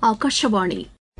ஆகாஷவாணி.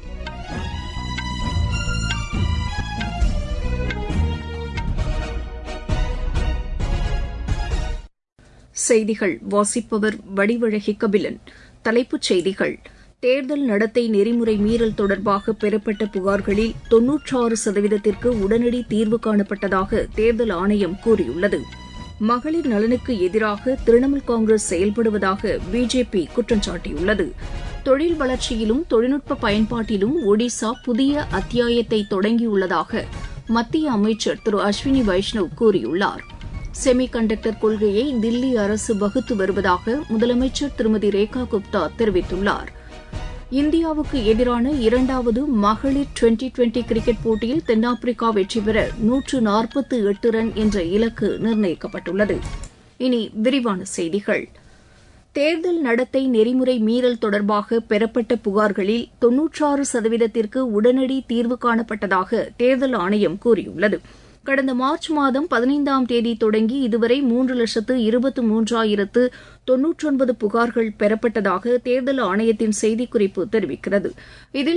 செய்திகள் வாசிப்பவர் வடிவழகி கபிலன். தலைப்புச் செய்திகள்: தேர்தல் நடத்தை நெறிமுறை மீறல் தொடர்பாக பெறப்பட்ட புகார்களில் 96% உடனடி தீர்வு காணப்பட்டதாக தேர்தல் ஆணையம் கூறியுள்ளது. மகளிர் நலனுக்கு எதிராக திரிணாமுல் காங்கிரஸ் செயல்படுவதாக பிஜேபி குற்றம் சாட்டியுள்ளது. தொழில் வளர்ச்சியிலும் தொழில்நுட்ப பயன்பாட்டிலும் ஒடிசா புதிய அத்தியாயத்தை தொடங்கியுள்ளதாக மத்திய அமைச்சர் திரு அஸ்வினி வைஷ்ணவ் கூறியுள்ளார். செமி கண்டக்டர் கொள்கையை தில்லி அரசு வகுத்து வருவதாக முதலமைச்சர் திருமதி ரேகா குப்தா தெரிவித்துள்ளார். இந்தியாவுக்கு எதிரான இரண்டாவது மகளிர் டுவெண்டி கிரிக்கெட் போட்டியில் தென்னாப்பிரிக்கா வெற்றி பெற 148 ரன் என்ற இலக்கு நிர்ணயிக்கப்பட்டுள்ளது. இனி விரிவான செய்திகள். தேர்தல் நடத்தை நெறிமுறை மீறல் தொடர்பாக பெறப்பட்ட புகார்களில் 96%க்கு உடனடி தீர்வு காணப்பட்டதாக தேர்தல் ஆணையம் கூறியுள்ளது. கடந்த மார்ச் மாதம் 15ஆம் தேதி தொடங்கி இதுவரை 3,23,099 புகார்கள் பெறப்பட்டதாக தேர்தல் ஆணையத்தின் செய்திக்குறிப்பு தெரிவிக்கிறது. இதில்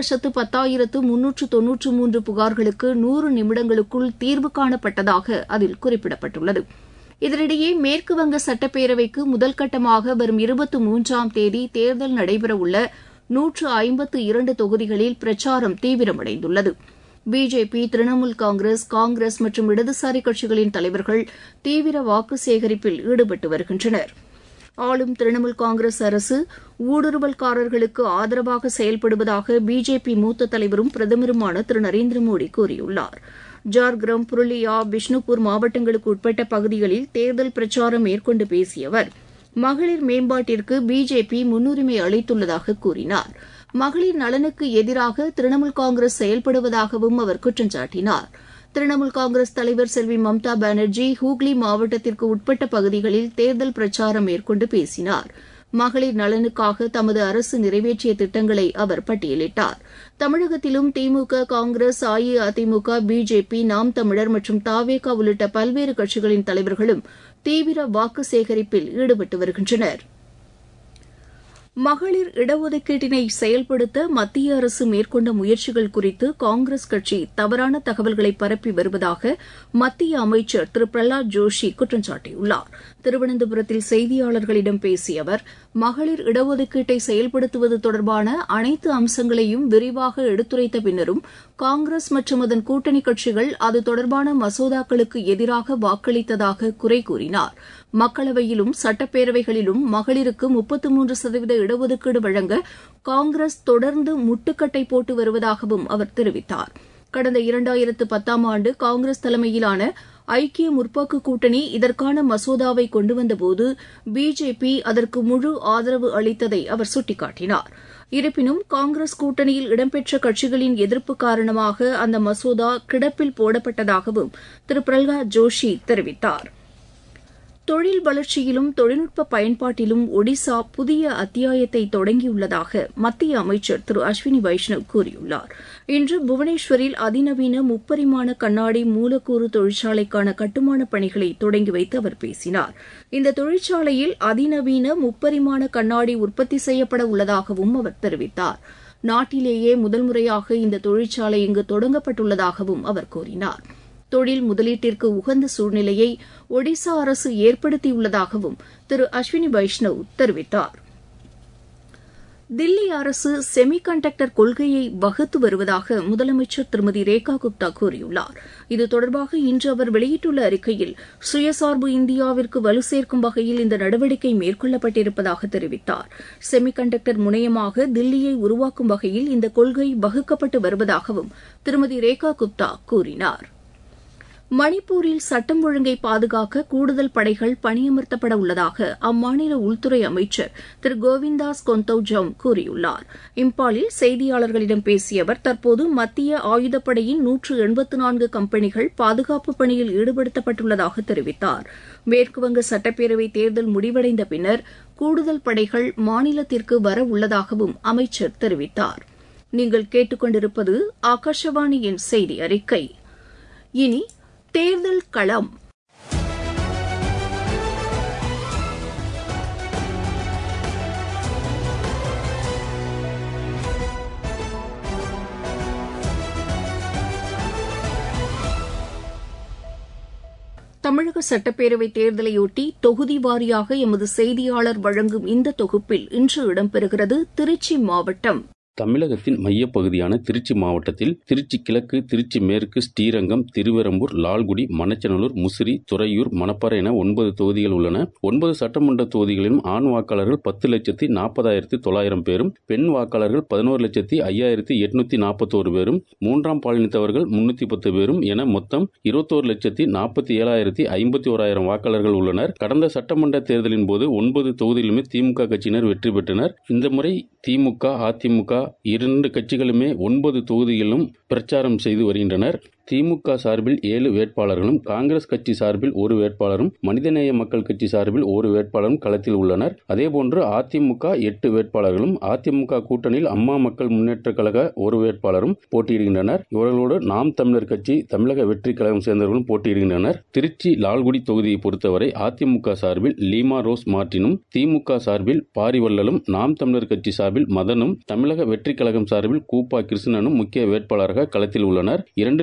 3,10,393 புகார்களுக்கு 100 நிமிடங்களுக்குள் தீர்வு காணப்பட்டதாக அதில் குறிப்பிடப்பட்டுள்ளது. இதனிடையே மேற்குவங்க சட்டப்பேரவைக்கு முதல்கட்டமாக வரும் 23ஆம் தேதி தேர்தல் நடைபெறவுள்ள 152 தொகுதிகளில் பிரச்சாரம் தீவிரமடைந்துள்ளது. பிஜேபி, திரிணாமுல் காங்கிரஸ் மற்றும் இடதுசாரி கட்சிகளின் தலைவர்கள் தீவிர வாக்கு சேகரிப்பில் ஈடுபட்டு வருகின்றனர். ஆளும் திரிணாமுல் காங்கிரஸ் அரசு ஊடுருவல்காரர்களுக்கு ஆதரவாக செயல்படுவதாக பிஜேபி மூத்த தலைவரும் பிரதமருமான திரு நரேந்திர மோடி கூறியுள்ளார். ஜார்கிராம், புருலியா, பிஷ்ணுபூர் மாவட்டங்களுக்கு உட்பட்ட பகுதிகளில் தேர்தல் பிரச்சாரம் மேற்கொண்டு பேசிய அவர் மகளிர் மேம்பாட்டிற்கு பிஜேபி முன்னுரிமை அளித்துள்ளதாக கூறினார். மகளிர் நலனுக்கு எதிராக திரிணாமுல் காங்கிரஸ் செயல்படுவதாகவும் அவர் குற்றம் சாட்டினார். திரிணாமுல் காங்கிரஸ் தலைவர் செல்வி மம்தா பானர்ஜி ஹூக்ளி மாவட்டத்திற்கு உட்பட்ட பகுதிகளில் தேர்தல் பிரச்சாரம் மேற்கொண்டு பேசினார். மகளிர் நலனுக்காக தமது அரசு நிறைவேற்றிய திட்டங்களை அவர் பட்டியலிட்டார். தமிழகத்திலும் திமுக, காங்கிரஸ், அஇஅதிமுக, பிஜேபி, நாம் தமிழர் மற்றும் தவேக உள்ளிட்ட பல்வேறு கட்சிகளின் தலைவர்களும் தீவிர வாக்கு சேகரிப்பில் ஈடுபட்டு வருகின்றனர். மகளிர் இடஒதுக்கீட்டினை செயல்படுத்த மத்திய அரசு மேற்கொண்ட முயற்சிகள் குறித்து காங்கிரஸ் கட்சி தவறான தகவல்களை பரப்பி வருவதாக மத்திய அமைச்சர் திரு பிரஹலாத் ஜோஷி குற்றம் சாட்டியுள்ளார். திருவனந்தபுரத்தில் செய்தியாளர்களிடம் பேசிய அவர் மகளிர் இடஒதுக்கீட்டை செயல்படுத்துவது தொடர்பான அனைத்து அம்சங்களையும் விரிவாக எடுத்துரைத்த பின்னரும் காங்கிரஸ் மற்றும் அதன் கூட்டணி கட்சிகள் அது தொடர்பான மசோதாக்களுக்கு எதிராக வாக்களித்ததாக குறை கூறினார். மக்களவையிலும் சட்டப்பேரவைகளிலும் மகளிருக்கு 33% இடஒதுக்கீடு வழங்க காங்கிரஸ் தொடர்ந்து முட்டுக்கட்டை போட்டு வருவதாகவும் அவர் தெரிவித்தார். கடந்த 2010ஆம் ஆண்டு காங்கிரஸ் தலைமையிலான ஐக்கிய முற்போக்கு கூட்டணி இதற்கான மசோதாவை கொண்டுவந்தபோது பிஜேபி அதற்கு முழு ஆதரவு அளித்ததை அவர் சுட்டிக்காட்டினார். இருப்பினும் காங்கிரஸ் கூட்டணியில் இடம்பெற்ற கட்சிகளின் எதிர்ப்பு காரணமாக அந்த மசோதா கிடப்பில் போடப்பட்டதாகவும் திரு பிரஹலாத் ஜோஷி தெரிவித்தார். தொழில் வளர்ச்சியிலும் தொழில்நுட்ப பயன்பாட்டிலும் ஒடிசா புதிய அத்தியாயத்தை தொடங்கியுள்ளதாக மத்திய அமைச்சர் திரு அஸ்வினி வைஷ்ணவ் கூறியுள்ளார். இன்று புவனேஸ்வரில் அதிநவீன முப்பரிமாண கண்ணாடி மூலக்கூறு தொழிற்சாலைக்கான கட்டுமானப் பணிகளை தொடங்கி வைத்து அவர் பேசினார். இந்த தொழிற்சாலையில் அதிநவீன முப்பரிமாண கண்ணாடி உற்பத்தி செய்யப்பட உள்ளதாகவும் அவர் தெரிவித்தார். நாட்டிலேயே முதல் முறையாக இந்த தொழிற்சாலை இங்கு தொடங்கப்பட்டுள்ளதாகவும் அவர் கூறினார். தொழில் முதலீட்டிற்கு உகந்த சூழ்நிலையை ஒடிசா அரசு ஏற்படுத்தியுள்ளதாகவும் திரு அஸ்வினி வைஷ்ணவ் தெரிவித்தார். தில்லி அரசு செமி கண்டக்டர் கொள்கையை வகுத்து வருவதாக முதலமைச்சர் திருமதி ரேகா குப்தா கூறியுள்ளார். இது தொடர்பாக இன்று அவர் வெளியிட்டுள்ள அறிக்கையில் சுயசார்பு இந்தியாவிற்கு வலு சேர்க்கும் வகையில் இந்த நடவடிக்கை மேற்கொள்ளப்பட்டிருப்பதாக தெரிவித்தார். செமி கண்டக்டர் முனையமாக தில்லியை உருவாக்கும் வகையில் இந்த கொள்கை வகுக்கப்பட்டு வருவதாகவும் திருமதி ரேகா குப்தா கூறினார். மணிப்பூரில் சட்டம் ஒழுங்கை பாதுகாக்க கூடுதல் படைகள் பணியமர்த்தப்பட உள்ளதாக அம்மாநில உள்துறை அமைச்சர் திரு கோவிந்தாஸ் கொந்தௌஜம் கூறியுள்ளார். இம்பாலில் செய்தியாளர்களிடம் பேசிய அவர் தற்போது மத்திய ஆயுதப்படையின் 184 கம்பெனிகள் பாதுகாப்பு பணியில் ஈடுபடுத்தப்பட்டுள்ளதாக தெரிவித்தார். மேற்குவங்க சட்டப்பேரவை தேர்தல் முடிவடைந்த பின்னர் கூடுதல் படைகள் மாநிலத்திற்கு வர உள்ளதாகவும் அமைச்சர் தெரிவித்தார். நீங்கள் கேட்டுக்கொண்டிருப்பது ஆகாஷவாணியின் செய்தி அறிக்கை. இனி தேர்தல் களம். தமிழக சட்டப்பேரவைத் தேர்தலையொட்டி தொகுதி வாரியாக எமது செய்தியாளர் வழங்கும் இந்த தொகுப்பில் இன்று இடம்பெறுகிறது திருச்சி மாவட்டம். தமிழகத்தின் மையப்பகுதியான திருச்சி மாவட்டத்தில் திருச்சி கிழக்கு, திருச்சி மேற்கு, ஸ்ரீரங்கம், திருவெறும்பூர், லால்குடி, மண்ணச்சநல்லூர், முசிறி, துறையூர், மணப்பாறை என 9 தொகுதிகள் உள்ளன. 9 சட்டமன்ற தொகுதிகளிலும் ஆண் வாக்காளர்கள் 10,40,900 பேரும், பெண் வாக்காளர்கள் 11,05,841 பேரும், மூன்றாம் பாலினத்தவர்கள் 310 பேரும் என மொத்தம் 21,47,051 வாக்காளர்கள் உள்ளனர். கடந்த சட்டமன்ற தேர்தலின் போது 9 தொகுதியிலுமே திமுக கட்சியினர் வெற்றி பெற்றனர். இந்த முறை திமுக, அதிமுக 2 கட்சிகளுமே 9 தொகுதிகளிலும் பிரச்சாரம் செய்து வருகின்றனர். திமுக சார்பில் 7 வேட்பாளர்களும், காங்கிரஸ் கட்சி சார்பில் 1 வேட்பாளரும், மனிதநேய மக்கள் கட்சி சார்பில் 1 வேட்பாளரும் களத்தில் உள்ளனர். அதேபோன்று அதிமுக 8 வேட்பாளர்களும், அதிமுக கூட்டணியில் அம்மா மக்கள் முன்னேற்றக் கழக 1 வேட்பாளரும் போட்டியிடுகின்றனர். இவர்களோடு நாம் தமிழர் கட்சி, தமிழக வெற்றி கழகம் சேர்ந்தவர்களும் போட்டியிடுகின்றனர். திருச்சி லால்குடி தொகுதியை பொறுத்தவரை அதிமுக சார்பில் லீமா ரோஸ் மார்டினும், திமுக சார்பில் பாரிவள்ளலும், நாம் தமிழர் கட்சி சார்பில் மதனும், தமிழக வெற்றி கழகம் சார்பில் கூப்பா கிருஷ்ணனும் முக்கிய வேட்பாளராக களத்தில் உள்ளனர்.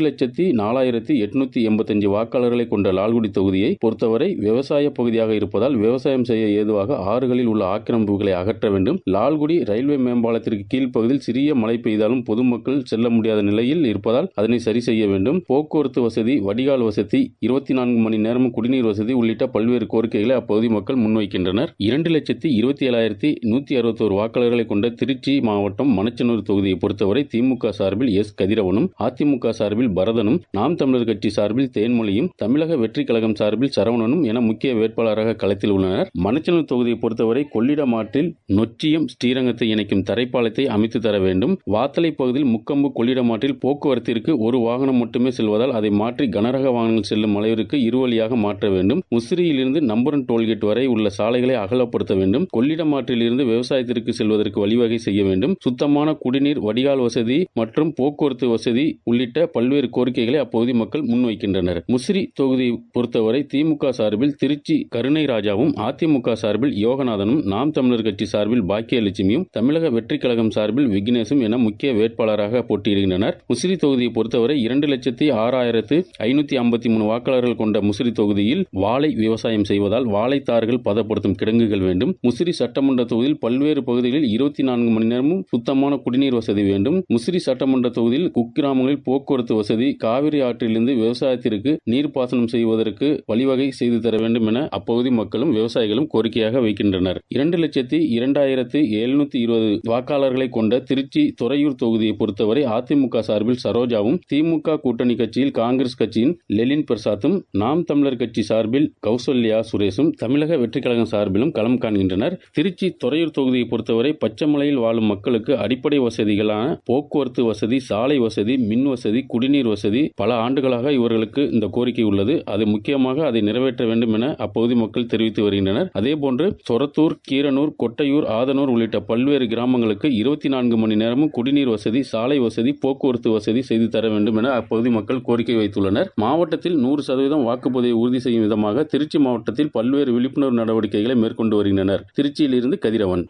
2,04,885 வாக்காளர்களை கொண்ட லால்குடி தொகுதியை பொறுத்தவரை விவசாய பகுதியாக இருப்பதால் விவசாயம் செய்ய ஏதுவாக ஆறுகளில் உள்ள ஆக்கிரமிப்புகளை அகற்ற வேண்டும். லால்குடி ரயில்வே மேம்பாலத்திற்கு கீழ்ப்பகுதியில் சிறிய மழை பெய்தாலும் பொதுமக்கள் செல்ல முடியாத நிலையில் இருப்பதால் அதனை சரி செய்ய வேண்டும். போக்குவரத்து வசதி, வடிகால் வசதி, 24 மணி நேரமும் குடிநீர் வசதி உள்ளிட்ட பல்வேறு கோரிக்கைகளை அப்பகுதி மக்கள் முன்வைக்கின்றனர். 2,27,161 வாக்காளர்களை கொண்ட திருச்சி மாவட்டம் மண்ணச்சநல்லூர் தொகுதியை பொறுத்தவரை திமுக சார்பில் எஸ். கதிரவனும், அதிமுக சார்பில் பரதனும், நாம் தமிழர் கட்சி சார்பில் தேன்மொழியும், தமிழக வெற்றி கழகம் சார்பில் சரவணனும் என முக்கிய வேட்பாளராக களத்தில் உள்ளனர். மண்ணச்சநல்லூர் தொகுதியை பொறுத்தவரை கொள்ளிடம் ஆற்றில் நொச்சியம் ஸ்ரீரங்கத்தை இணைக்கும் தரைப்பாலத்தை அமைத்து தர வேண்டும். வாத்தலை பகுதியில் முக்கம்பு கொள்ளிடம் ஆற்றில் போக்குவரத்திற்கு ஒரு வாகனம் மட்டுமே செல்வதால் அதை மாற்றி கனரக வாகனங்கள் செல்லும் அளவிற்கு இருவழியாக மாற்ற வேண்டும். முசிறியிலிருந்து நம்பூரன் டோல்கேட் வரை உள்ள சாலைகளை அகலப்படுத்த வேண்டும். கொள்ளிடம் ஆற்றில் இருந்து விவசாயத்திற்கு செல்வதற்கு வழிவகை செய்ய வேண்டும். சுத்தமான குடிநீர், வடிகால் வசதி மற்றும் போக்குவரத்து வசதி உள்ளிட்ட பல்வேறு கோரிக்கைகளை அப்பகுதி மக்கள் முன்வைக்கின்றனர். முசிறி தொகுதியை பொறுத்தவரை திமுக சார்பில் திருச்சி கருணை ராஜாவும், அதிமுக சார்பில் யோகநாதனும், நாம் தமிழர் கட்சி சார்பில் பாக்கியலட்சுமியும், தமிழக வெற்றி கழகம் சார்பில் விக்னேஷும் என முக்கிய வேட்பாளராக போட்டியிடுகின்றனர். முசிறி தொகுதியை பொறுத்தவரை 2,06,553 வாக்காளர்கள் கொண்ட முசிறி தொகுதியில் வாழை விவசாயம் செய்வதால் வாழைத்தார்கள் பதப்படுத்தும் கிடங்குகள் வேண்டும். முசிறி சட்டமன்ற தொகுதியில் பல்வேறு பகுதிகளில் 24 மணி நேரமும் சுத்தமான குடிநீர் வசதி வேண்டும். முசிறி சட்டமன்ற தொகுதியில் குக்கிராமங்களில் போக்குவரத்து வசதி, காவிரி ஆற்றிலிருந்து விவசாயத்திற்கு நீர்ப்பாசனம் செய்வதற்கு வழிவகை செய்து தர வேண்டும் என அப்பகுதி மக்களும் விவசாயிகளும் கோரிக்கையாக வைக்கின்றனர். 2,02,720 வாக்காளர்களை கொண்ட திருச்சி துறையூர் தொகுதியை பொறுத்தவரை அதிமுக சார்பில் சரோஜாவும், திமுக கூட்டணி கட்சியில் காங்கிரஸ் கட்சியின் லெலின் பிரசாத்தும், நாம் தமிழர் கட்சி சார்பில் கௌசல்யா சுரேஷும், தமிழக வெற்றி கழகம் சார்பிலும் களம் காண்கின்றனர். திருச்சி துறையூர் தொகுதியை பொறுத்தவரை பச்சைமலையில் வாழும் மக்களுக்கு அடிப்படை வசதிகளான போக்குவரத்து வசதி, சாலை வசதி, மின் வசதி, குடிநீர் வசதி பல ஆண்டுகளாக இவர்களுக்கு இந்த கோரிக்கை உள்ளது. அது முக்கியமாக அதை நிறைவேற்ற வேண்டும் என அப்பகுதி மக்கள் தெரிவித்து வருகின்றனர். அதேபோன்று சொரத்தூர், கீரனூர், கொட்டையூர், ஆதனூர் உள்ளிட்ட பல்வேறு கிராமங்களுக்கு 24 மணி நேரமும் குடிநீர் வசதி, சாலை வசதி, போக்குவரத்து வசதி செய்து தர வேண்டும் என அப்பகுதி மக்கள் கோரிக்கை வைத்துள்ளனர். மாவட்டத்தில் 100% வாக்குப்பதிவை உறுதி செய்யும் விதமாக திருச்சி மாவட்டத்தில் பல்வேறு விழிப்புணர்வு நடவடிக்கைகளை மேற்கொண்டு வருகின்றனர். திருச்சியிலிருந்து கதிரவன்.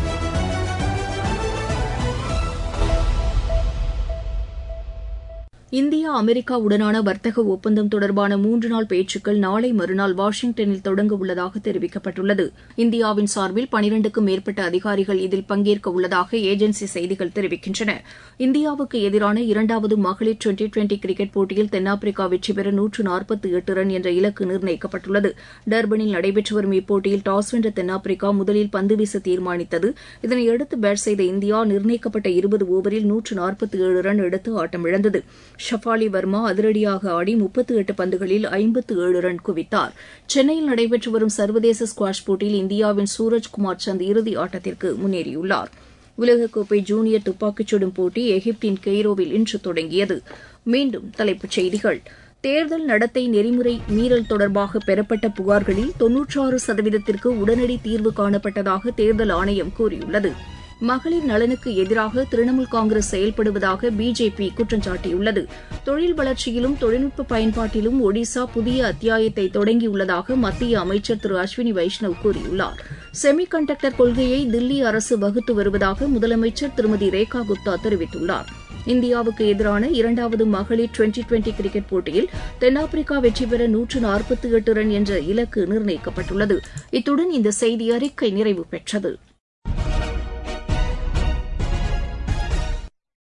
இந்தியா அமெரிக்காவுடனான வர்த்தக ஒப்பந்தம் தொடர்பான 3 நாள் பேச்சுக்கள் நாளை மறுநாள் வாஷிங்டனில் தொடங்க உள்ளதாக தெரிவிக்கப்பட்டுள்ளது. இந்தியாவின் சார்பில் 12க்கும் மேற்பட்ட அதிகாரிகள் இதில் பங்கேற்க உள்ளதாக ஏஜென்சி செய்திகள் தெரிவிக்கின்றன. இந்தியாவுக்கு எதிரான 2வது மகளிர் டுவெண்டி கிரிக்கெட் போட்டியில் தென்னாப்பிரிக்கா வெற்றி பெற 148 ரன் என்ற இலக்கு நிர்ணயிக்கப்பட்டுள்ளது. டர்பனில் நடைபெற்று வரும் இப்போட்டியில் டாஸ் வென்ற தென்னாப்பிரிக்கா முதலில் பந்து வீச தீர்மானித்தது. இதனையடுத்து பேட் செய்த இந்தியா நிர்ணயிக்கப்பட்ட 20 ஓவரில் 147 ரன் எடுத்து ஆட்டமிழந்தது. ஷஃபாலி வர்மா அதிரடியாக ஆடி 38 பந்துகளில் 57 ரன் குவித்தார். சென்னையில் நடைபெற்று வரும் சர்வதேச ஸ்குவாஷ் போட்டியில் இந்தியாவின் சூரஜ்குமார் சந்த் இறுதி ஆட்டத்திற்கு முன்னேறியுள்ளார். உலகக்கோப்பை ஜூனியர் துப்பாக்கிச் சுடும் போட்டி எகிப்தின் கெய்ரோவில் இன்று தொடங்கியது. மீண்டும் தலைப்புச் செய்திகள். தேர்தல் நடத்தை நெறிமுறை மீறல் தொடர்பாக பெறப்பட்ட புகார்களில் 96% உடனடி தீர்வு காணப்பட்டதாக தேர்தல் ஆணையம் கூறியுள்ளது. மகளிர் நலனுக்கு எதிராக திரிணாமுல் காங்கிரஸ் செயல்படுவதாக பிஜேபி குற்றம் சாட்டியுள்ளது. தொழில் வளர்ச்சியிலும் தொழில்நுட்ப பயன்பாட்டிலும் ஒடிசா புதிய அத்தியாயத்தை தொடங்கியுள்ளதாக மத்திய அமைச்சர் திரு அஸ்வினி வைஷ்ணவ் கூறியுள்ளார். செமி கண்டக்டர் கொள்கையை தில்லி அரசு வகுத்து வருவதாக முதலமைச்சர் திருமதி ரேகா குப்தா தெரிவித்துள்ளார். இந்தியாவுக்கு எதிரான இரண்டாவது மகளிர் டுவெண்டி கிரிக்கெட் போட்டியில் தென்னாப்பிரிக்கா வெற்றி பெற 148 ரன் என்ற இலக்கு நிர்ணயிக்கப்பட்டுள்ளது. இத்துடன் இந்த செய்தி அறிக்கை நிறைவு பெற்றது.